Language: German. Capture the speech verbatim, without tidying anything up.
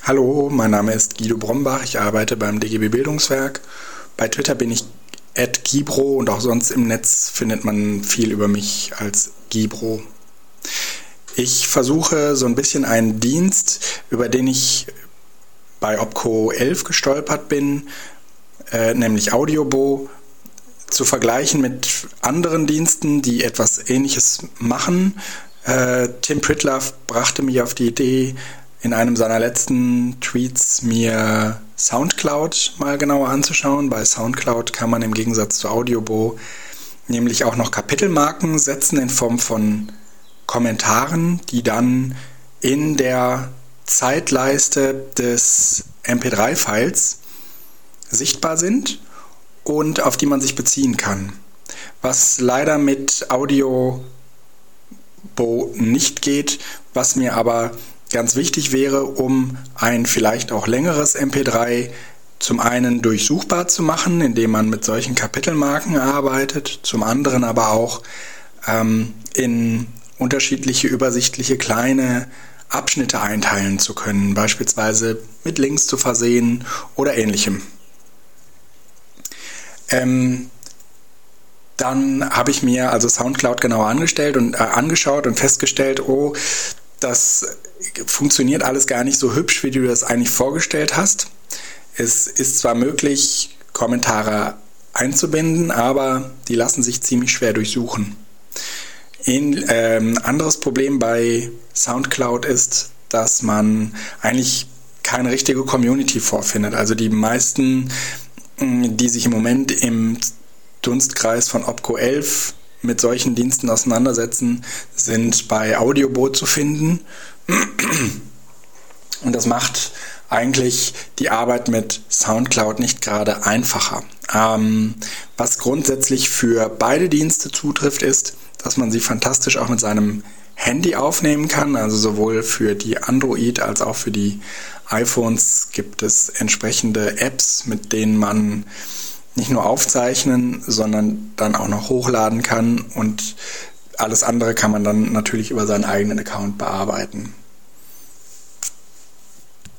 Hallo, mein Name ist Guido Brombach, ich arbeite beim D G B Bildungswerk. Bei Twitter bin ich at Gibro und auch sonst im Netz findet man viel über mich als Gibro. Ich versuche so ein bisschen einen Dienst, über den ich bei Opco elf gestolpert bin, äh, nämlich Audiobo, zu vergleichen mit anderen Diensten, die etwas Ähnliches machen. Äh, Tim Pritlove brachte mich auf die Idee, in einem seiner letzten Tweets mir Soundcloud mal genauer anzuschauen. Bei Soundcloud kann man im Gegensatz zu Audiobo nämlich auch noch Kapitelmarken setzen in Form von Kommentaren, die dann in der Zeitleiste des M P drei Files sichtbar sind und auf die man sich beziehen kann. Was leider mit Audiobo nicht geht, was mir aber ganz wichtig wäre, um ein vielleicht auch längeres M P drei zum einen durchsuchbar zu machen, indem man mit solchen Kapitelmarken arbeitet, zum anderen aber auch ähm, in unterschiedliche übersichtliche kleine Abschnitte einteilen zu können, beispielsweise mit Links zu versehen oder ähnlichem. Ähm, dann habe ich mir also Soundcloud genauer angestellt und äh, angeschaut und festgestellt, oh, das funktioniert alles gar nicht so hübsch, wie du das eigentlich vorgestellt hast. Es ist zwar möglich, Kommentare einzubinden, aber die lassen sich ziemlich schwer durchsuchen. Ein ähm, anderes Problem bei Soundcloud ist, dass man eigentlich keine richtige Community vorfindet. Also die meisten, die sich im Moment im Dunstkreis von Opco elf mit solchen Diensten auseinandersetzen, sind bei Audiobo zu finden. Und das macht eigentlich die Arbeit mit Soundcloud nicht gerade einfacher. Ähm, was grundsätzlich für beide Dienste zutrifft, ist, dass man sie fantastisch auch mit seinem Handy aufnehmen kann. Also sowohl für die Android als auch für die iPhones gibt es entsprechende Apps, mit denen man nicht nur aufzeichnen, sondern dann auch noch hochladen kann, und alles andere kann man dann natürlich über seinen eigenen Account bearbeiten.